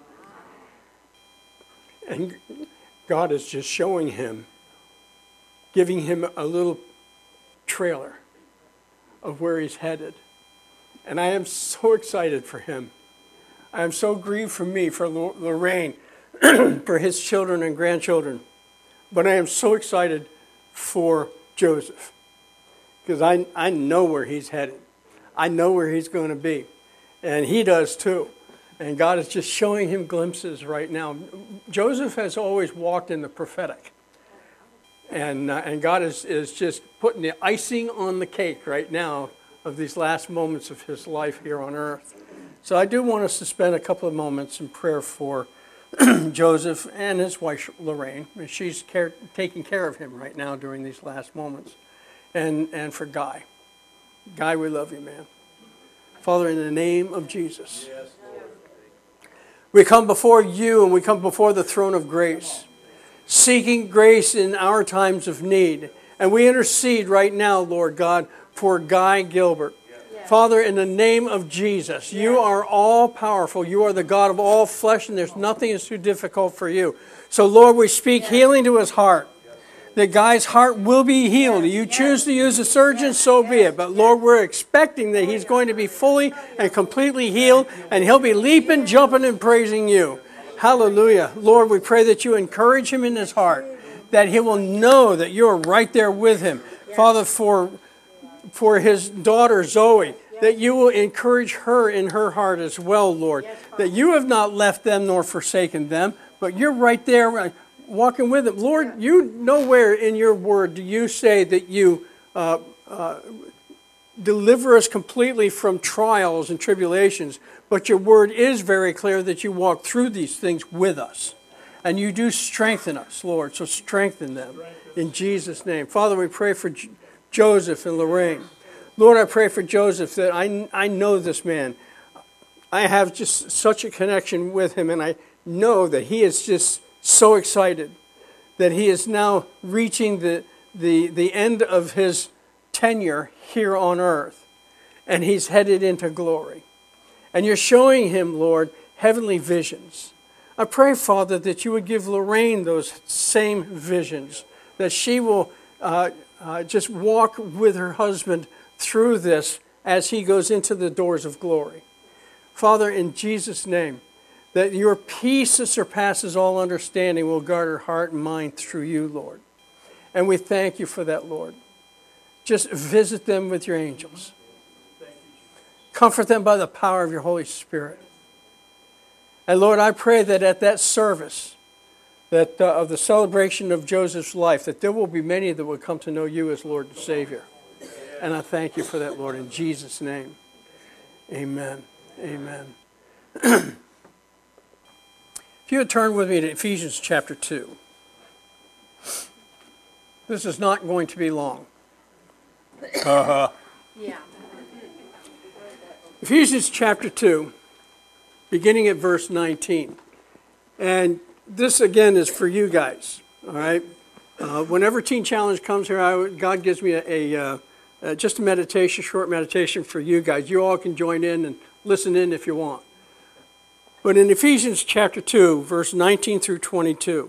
And God is just showing him, giving him a little trailer of where he's headed. And I am so excited for him. I am so grieved for me, for Lorraine, for his children and grandchildren. But I am so excited for Joseph, because I, I know where he's headed. I know where he's going to be. And he does too. And God is just showing him glimpses right now. Joseph has always walked in the prophetic. And, uh, and God is, is just putting the icing on the cake right now of these last moments of his life here on earth. So I do want us to spend a couple of moments in prayer for Joseph and his wife Lorraine. And she's care, taking care of him right now during these last moments. And, and for Guy. Guy, we love you, man. Father, in the name of Jesus, we come before you and we come before the throne of grace, seeking grace in our times of need. And we intercede right now, Lord God, for Guy Gilbert. Father, in the name of Jesus, you are all powerful. You are the God of all flesh, and there's nothing that's too difficult for you. So, Lord, we speak healing to his heart. That Guy's heart will be healed. You choose to use a surgeon, so be it. But, Lord, we're expecting that he's going to be fully and completely healed, and he'll be leaping, jumping, and praising you. Hallelujah. Lord, we pray that you encourage him in his heart, that he will know that you're right there with him. Father, for... for his daughter Zoe, that you will encourage her in her heart as well, Lord. That you have not left them nor forsaken them, but you're right there walking with them. Lord, you nowhere in your word do you say that you uh, uh, deliver us completely from trials and tribulations, but your word is very clear that you walk through these things with us. And you do strengthen us, Lord, so strengthen them in Jesus' name. Father, we pray for J- Joseph and Lorraine. Lord, I pray for Joseph that I, I know this man. I have just such a connection with him, and I know that he is just so excited that he is now reaching the, the, the end of his tenure here on earth, and he's headed into glory. And you're showing him, Lord, heavenly visions. I pray, Father, that you would give Lorraine those same visions, that she will uh, uh, just walk with her husband through this as he goes into the doors of glory. Father, in Jesus' name, that your peace that surpasses all understanding will guard her heart and mind through you, Lord. And we thank you for that, Lord. Just visit them with your angels. Comfort them by the power of your Holy Spirit. And Lord, I pray that at that service, that uh, of the celebration of Joseph's life, that there will be many that will come to know you as Lord and Savior. And I thank you for that, Lord, in Jesus' name. Amen. Amen. If you would turn with me to Ephesians chapter two. This is not going to be long. Uh-huh. Yeah. Ephesians chapter two, beginning at verse nineteen. And this, again, is for you guys, all right? Uh, whenever Teen Challenge comes here, I, God gives me a, a uh, uh, just a meditation, short meditation for you guys. You all can join in and listen in if you want. But in Ephesians chapter two, verse nineteen through twenty-two,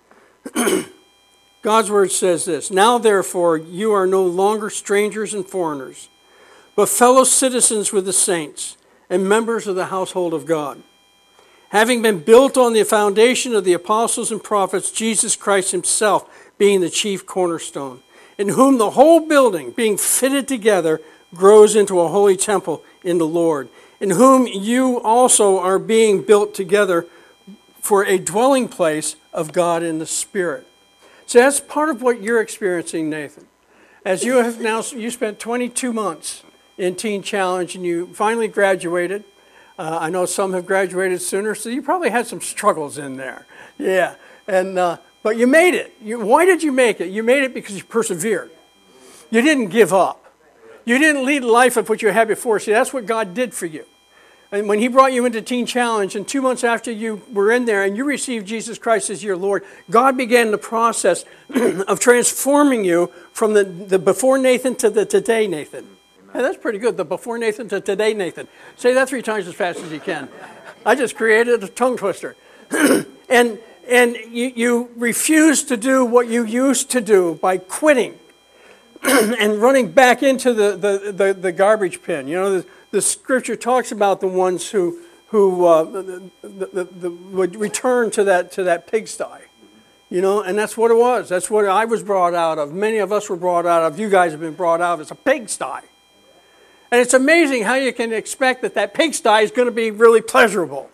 God's word says this: "Now therefore you are no longer strangers and foreigners, but fellow citizens with the saints and members of the household of God, having been built on the foundation of the apostles and prophets, Jesus Christ himself being the chief cornerstone, in whom the whole building, being fitted together, grows into a holy temple in the Lord, in whom you also are being built together for a dwelling place of God in the Spirit." So that's part of what you're experiencing, Nathan. As you have now, you spent twenty-two months in Teen Challenge and you finally graduated. Uh, I know some have graduated sooner, so you probably had some struggles in there. Yeah, and uh, but you made it. You, why did you make it? You made it because you persevered. You didn't give up. You didn't lead life of what you had before. See, that's what God did for you. And when he brought you into Teen Challenge, and two months after you were in there and you received Jesus Christ as your Lord, God began the process of transforming you from the, the before Nathan to the today Nathan. Hey, that's pretty good, the before Nathan to today Nathan. Say that three times as fast as you can. I just created a tongue twister. and and you, you refused to do what you used to do by quitting and running back into the, the, the, the garbage bin. You know, the, the scripture talks about the ones who who uh, the, the, the, the, would return to that to that pigsty. You know, and that's what it was. That's what I was brought out of. Many of us were brought out of. You guys have been brought out of. It's a pigsty. And it's amazing how you can expect that that pigsty is going to be really pleasurable.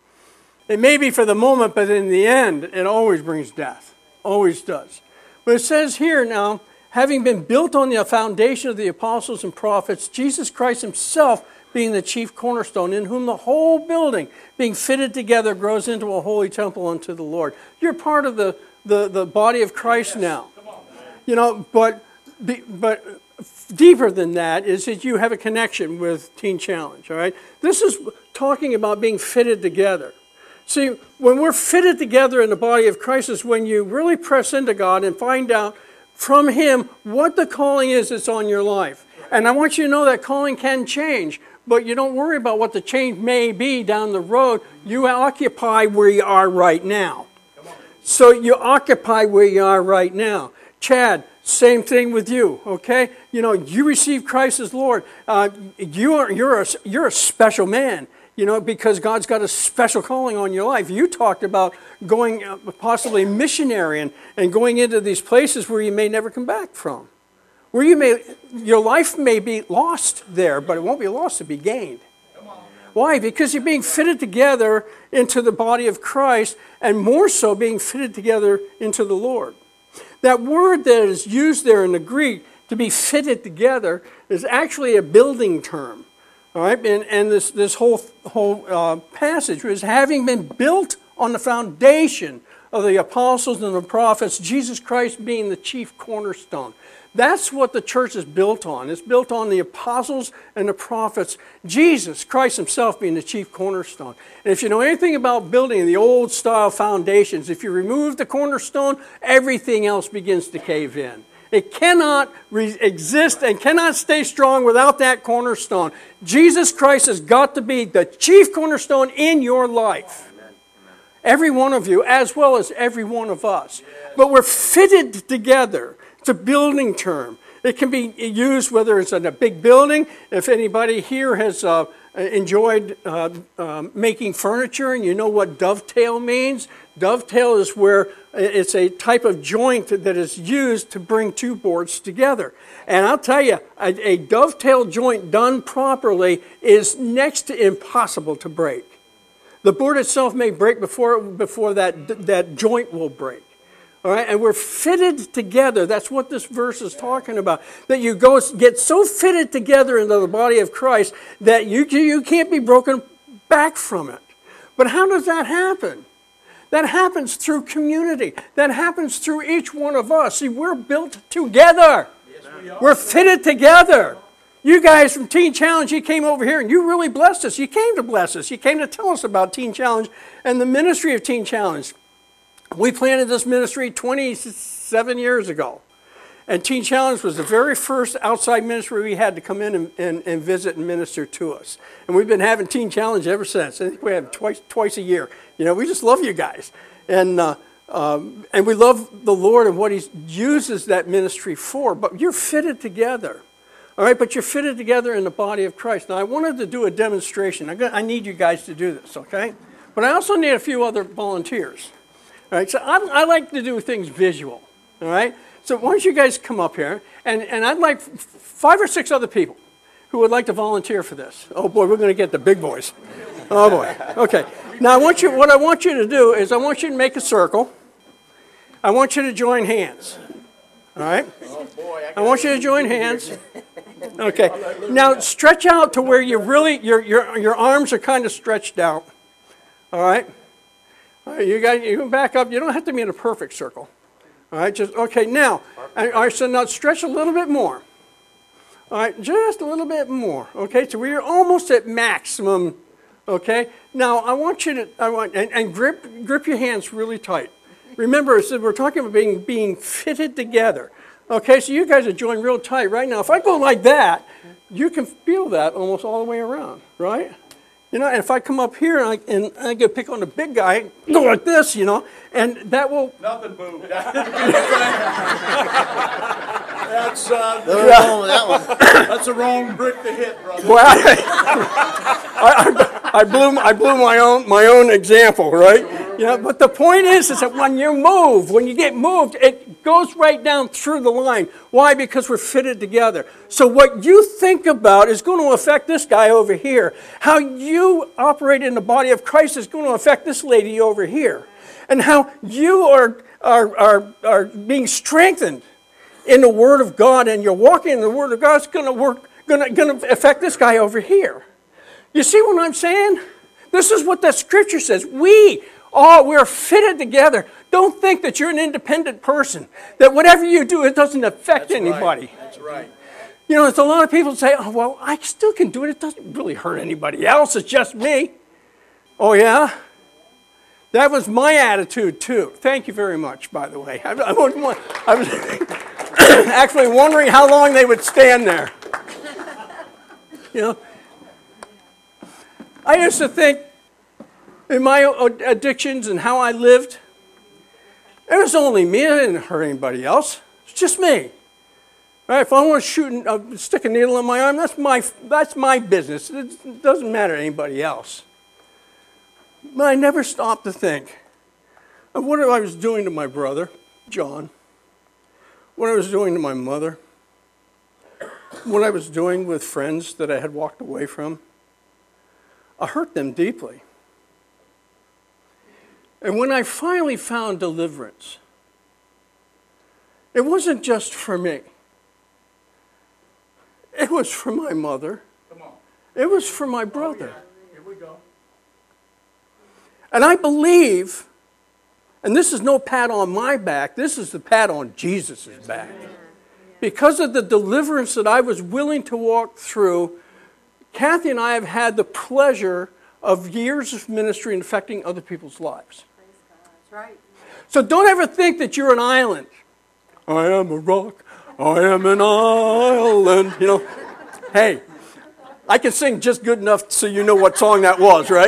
It may be for the moment, but in the end, it always brings death. Always does. But it says here now, having been built on the foundation of the apostles and prophets, Jesus Christ himself being the chief cornerstone, in whom the whole building, being fitted together, grows into a holy temple unto the Lord. You're part of the, the, the body of Christ now. You know, but, but deeper than that is that you have a connection with Teen Challenge, all right? This is talking about being fitted together. See, when we're fitted together in the body of Christ is when you really press into God and find out from him what the calling is that's on your life. And I want you to know that calling can change, but you don't worry about what the change may be down the road. You occupy where you are right now. So you occupy where you are right now. Chad, same thing with you, okay? You know, you receive Christ as Lord. Uh, you are, you're, a, you're a special man. You know, because God's got a special calling on your life. You talked about going uh, possibly missionary and, and going into these places where you may never come back from. Where you may, your life may be lost there, but it won't be lost to be gained. Why? Because you're being fitted together into the body of Christ, and more so being fitted together into the Lord. That word that is used there in the Greek, to be fitted together, is actually a building term. All right, and, and this, this whole, whole uh, passage was having been built on the foundation of the apostles and the prophets, Jesus Christ being the chief cornerstone. That's what the church is built on. It's built on the apostles and the prophets, Jesus Christ himself being the chief cornerstone. And if you know anything about building the old style foundations, if you remove the cornerstone, everything else begins to cave in. It cannot re- exist and cannot stay strong without that cornerstone. Jesus Christ has got to be the chief cornerstone in your life. Amen. Every one of you, as well as every one of us. Yes. But we're fitted together. It's a building term. It can be used whether it's in a big building. If anybody here has uh, enjoyed uh, uh, making furniture and you know what dovetail means, dovetail is where it's a type of joint that is used to bring two boards together. And I'll tell you, a, a dovetail joint done properly is next to impossible to break. The board itself may break before, before that, that joint will break. All right, and we're fitted together. That's what this verse is talking about. That you go get so fitted together into the body of Christ that you, you can't be broken back from it. But how does that happen? That happens through community. That happens through each one of us. See, we're built together. Yes, we are. We're fitted together. You guys from Teen Challenge, you came over here and you really blessed us. You came to bless us. You came to tell us about Teen Challenge and the ministry of Teen Challenge. We planted this ministry twenty-seven years ago. And Teen Challenge was the very first outside ministry we had to come in and, and, and visit and minister to us. And we've been having Teen Challenge ever since. I think we have twice twice a year. You know, we just love you guys. And uh, um, and we love the Lord and what he uses that ministry for. But you're fitted together. All right, but you're fitted together in the body of Christ. Now, I wanted to do a demonstration. I'm gonna, I need you guys to do this, okay? But I also need a few other volunteers. All right, so I, I like to do things visual, all right? So why don't you guys come up here, and, and I'd like f- five or six other people who would like to volunteer for this. Oh, boy, we're going to get the big boys. Oh, boy. Okay. Now, I want you. What I want you to do is I want you to make a circle. I want you to join hands, all right? I want you to join hands. Okay. Now, stretch out to where you really, your, your, your arms are kind of stretched out, all right? All right, you guys, you can back up. You don't have to be in a perfect circle. All right, just, okay, now, all right, so now stretch a little bit more. All right, just a little bit more. Okay, so we're almost at maximum. Okay, now I want you to, I want, and, and grip grip your hands really tight. Remember, so we're talking about being, being fitted together. Okay, so you guys are joined real tight right now. If I go like that, you can feel that almost all the way around, right? You know, and if I come up here and I, and I go pick on the big guy, go like this, you know, and that will... Nothing moved. That's, uh, Nothing wrong with that one. That's a wrong brick to hit, brother. Well, I, I, I, blew, I blew my own my own example, right? You know, but the point is, is that when you move, when you get moved, it goes right down through the line. Why? Because we're fitted together. So what you think about is going to affect this guy over here. How you operate in the body of Christ is going to affect this lady over here. And how you are, are, are, are being strengthened in the Word of God and you're walking in the Word of God is going to work, going to, going to affect this guy over here. You see what I'm saying? This is what the Scripture says. We all, we're fitted together. Don't think that you're an independent person, that whatever you do, it doesn't affect That's anybody. Right. That's right. You know, there's a lot of people say, oh, well, I still can do it. It doesn't really hurt anybody else. It's just me. Oh, yeah? That was my attitude, too. Thank you very much, by the way. I, I, was, I was actually wondering how long they would stand there. You know? I used to think in my addictions and how I lived, it was only me. I didn't hurt anybody else. It's just me. Right? If I want to shoot, uh, stick a needle in my arm, that's my, that's my business. It doesn't matter to anybody else. But I never stopped to think of what I was doing to my brother, John, what I was doing to my mother, what I was doing with friends that I had walked away from. I hurt them deeply. And when I finally found deliverance, it wasn't just for me. It was for my mother. Come on. It was for my brother. Oh, yeah. Here we go. And I believe, and this is no pat on my back, this is the pat on Jesus' back. Because of the deliverance that I was willing to walk through, Kathy and I have had the pleasure of years of ministry and affecting other people's lives. That's right. So don't ever think that you're an island. I am a rock. I am an island. You know, hey, I can sing just good enough so you know what song that was, right?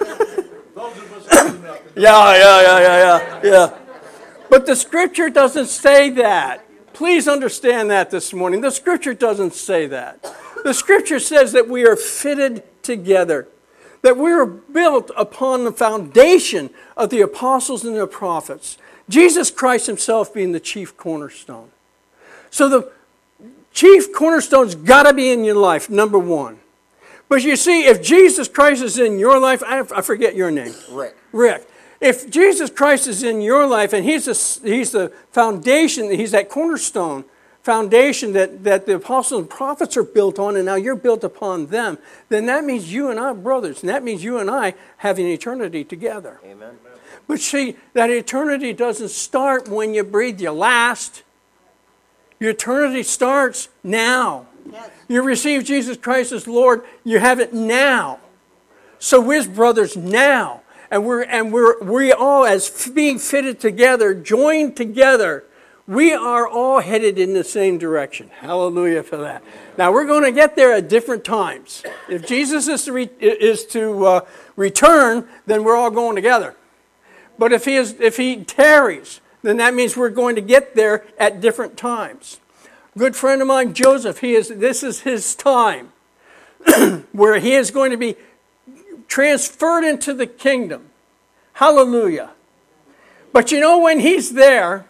Those of us good enough. Yeah, yeah, yeah, yeah, yeah, yeah. But the Scripture doesn't say that. Please understand that this morning. The Scripture doesn't say that. The Scripture says that we are fitted together, that we are built upon the foundation of the apostles and the prophets, Jesus Christ himself being the chief cornerstone. So the chief cornerstone's got to be in your life, number one. But you see, if Jesus Christ is in your life, I, I forget your name. Rick. Rick. If Jesus Christ is in your life and he's, a, he's the foundation, he's that cornerstone, foundation that, that the apostles and prophets are built on, and now you're built upon them, then that means you and I are brothers, and that means you and I have an eternity together. Amen. But see, that eternity doesn't start when you breathe your last. Your eternity starts now. Yes. You receive Jesus Christ as Lord, you have it now. So we're brothers now. And we're and we're we all, as being fitted together, joined together, we are all headed in the same direction. Hallelujah for that. Now we're going to get there at different times. If Jesus is to re, is to uh, return, then we're all going together. But if he is if he tarries, then that means we're going to get there at different times. Good friend of mine, Joseph, he is this is his time where he is going to be transferred into the kingdom. Hallelujah. But you know, when he's there,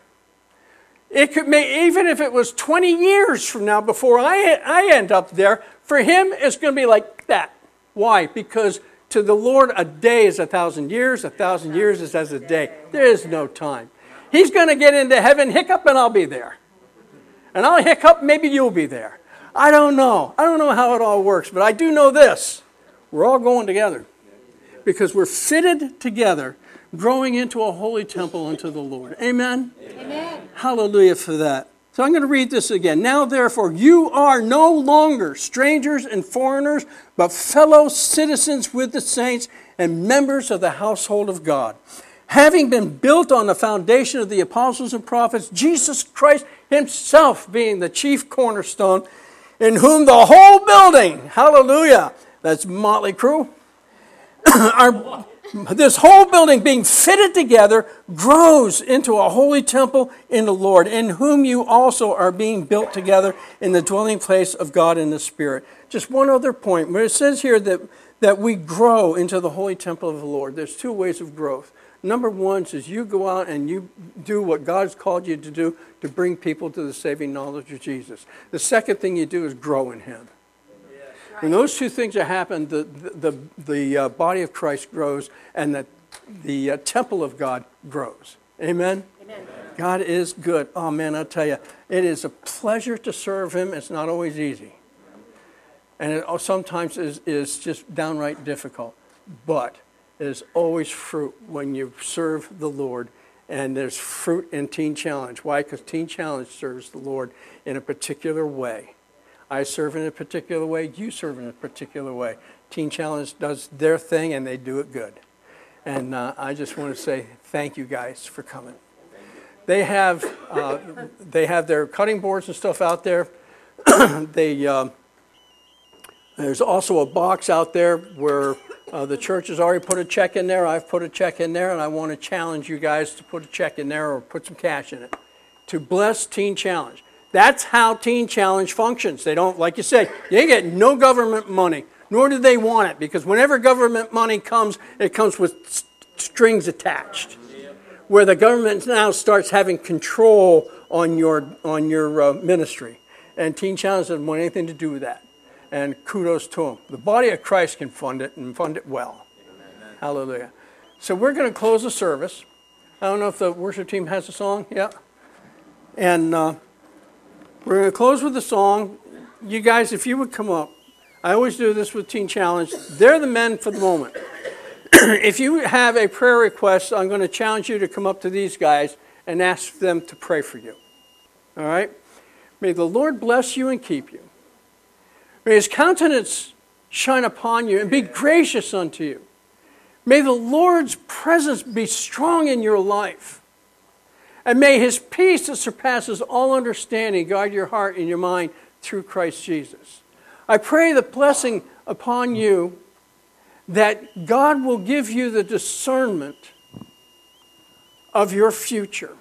it could may, even if it was twenty years from now before I, I end up there, for him it's going to be like that. Why? Because to the Lord a day is a thousand years, a thousand years is as a day. There is no time. He's going to get into heaven, hiccup, and I'll be there. And I'll hiccup, maybe you'll be there. I don't know. I don't know how it all works, but I do know this. We're all going together. Because we're fitted together, growing into a holy temple unto the Lord. Amen? Amen. Hallelujah for that. So I'm going to read this again. Now, therefore, you are no longer strangers and foreigners, but fellow citizens with the saints and members of the household of God, having been built on the foundation of the apostles and prophets, Jesus Christ himself being the chief cornerstone, in whom the whole building, hallelujah, that's Motley Crue, Our, this whole building being fitted together grows into a holy temple in the Lord, in whom you also are being built together in the dwelling place of God in the Spirit. Just one other point. Where it says here that, that we grow into the holy temple of the Lord, there's two ways of growth. Number one is you go out and you do what God's called you to do to bring people to the saving knowledge of Jesus. The second thing you do is grow in him. When those two things are happening, the, the, the, the uh, body of Christ grows and the, the uh, temple of God grows. Amen? Amen? God is good. Oh, man, I tell you, it is a pleasure to serve him. It's not always easy. And it sometimes is, is just downright difficult. But there's always fruit when you serve the Lord. And there's fruit in Teen Challenge. Why? Because Teen Challenge serves the Lord in a particular way. I serve in a particular way. You serve in a particular way. Teen Challenge does their thing, and they do it good. And uh, I just want to say thank you guys for coming. They have uh, they have their cutting boards and stuff out there. they uh, there's also a box out there where uh, the church has already put a check in there. I've put a check in there, and I want to challenge you guys to put a check in there or put some cash in it to bless Teen Challenge. That's how Teen Challenge functions. They don't, like you said, they get no government money, nor do they want it, because whenever government money comes, it comes with st- strings attached, where the government now starts having control on your on your uh, ministry. And Teen Challenge doesn't want anything to do with that. And kudos to them. The body of Christ can fund it and fund it well. Amen. Hallelujah. So we're going to close the service. I don't know if the worship team has a song. Yeah. And uh, we're going to close with a song. You guys, if you would come up. I always do this with Teen Challenge. They're the men for the moment. If you have a prayer request, I'm going to challenge you to come up to these guys and ask them to pray for you. All right? May the Lord bless you and keep you. May his countenance shine upon you and be gracious unto you. May the Lord's presence be strong in your life. And may his peace that surpasses all understanding guard your heart and your mind through Christ Jesus. I pray the blessing upon you that God will give you the discernment of your future.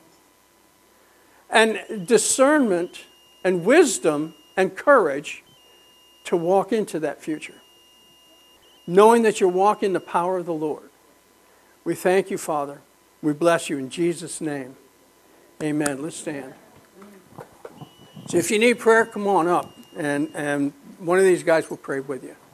And discernment and wisdom and courage to walk into that future. Knowing that you walk in the power of the Lord. We thank you, Father. We bless you in Jesus' name. Amen. Let's stand. So if you need prayer, come on up. And, and one of these guys will pray with you.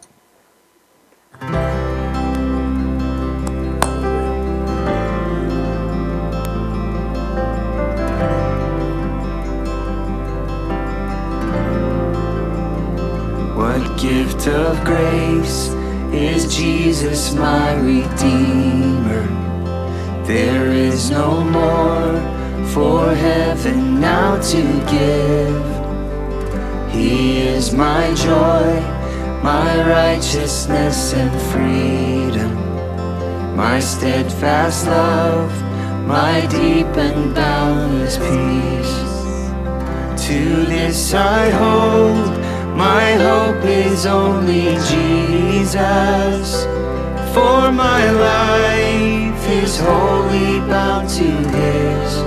What gift of grace is Jesus my Redeemer? There is no more for heaven now to give. He is my joy, my righteousness and freedom, my steadfast love, my deep and boundless peace. To this I hold, my hope is only Jesus, for my life is wholly bound to his.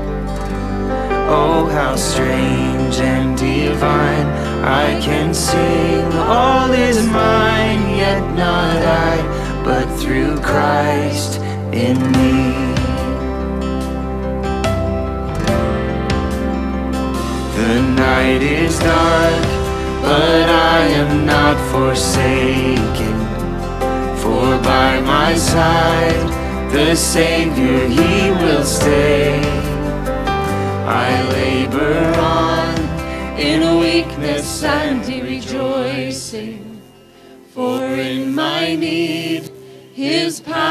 Oh, how strange and divine, I can sing, all is mine, yet not I, but through Christ in me. The night is dark, but I am not forsaken, for by my side the Savior, he will stay. I labor on in weakness and rejoicing, for in my need his power